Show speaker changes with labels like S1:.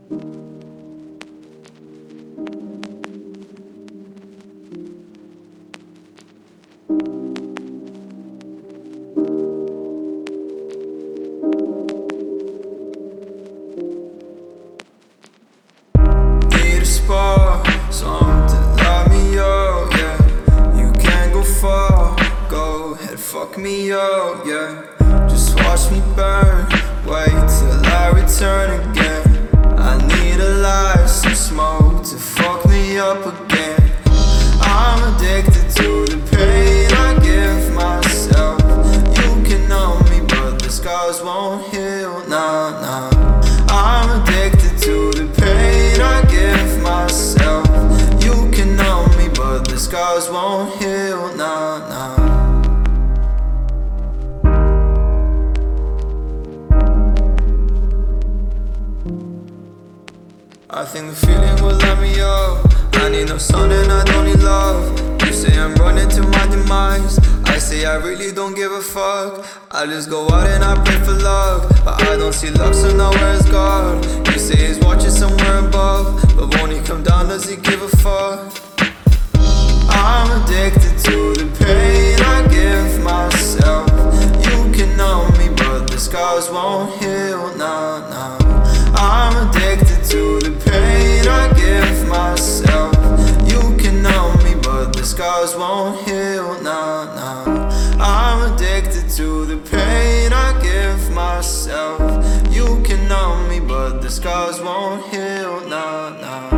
S1: Need a spark, something to light me up, yeah. You can't go far, go ahead, fuck me up, yeah. Just watch me burn, wait till I return again. I need a light, some smoke to fuck me up again. I'm addicted to the pain I give myself. You can numb me, but the scars won't heal, nah, nah. I'm addicted to the pain I give myself. You can numb me, but the scars won't heal, nah, nah. I think the feeling will let me up. I need no sun and I don't need love. You say I'm running to my demise. I say I really don't give a fuck. I just go out and I pray for luck, but I don't see luck, so now where's God? You say he's watching somewhere above, but won't he come down, does he give a fuck? I'm addicted to the pain I give myself. You can numb me, but the scars won't heal, nah, nah. I'm addicted to the pain I give myself. You can numb me, but the scars won't heal, nah, nah. I'm addicted to the pain I give myself. You can numb me, but the scars won't heal, nah, nah.